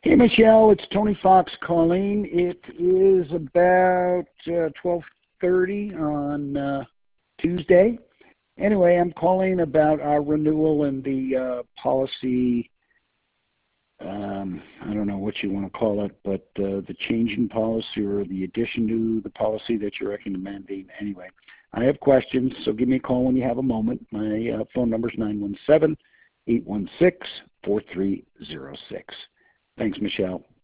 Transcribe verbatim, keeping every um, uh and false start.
Hey, Michelle, it's Tony Fox calling. It is about uh, twelve thirty on uh, Tuesday. Anyway, I'm calling about our renewal and the uh, policy, um, I don't know what you want to call it, but uh, the change in policy or the addition to the policy that you're recommending. Anyway, I have questions, so give me a call when you have a moment. My uh, phone number is nine one seven, eight one six, four three zero six. Thanks, Michelle.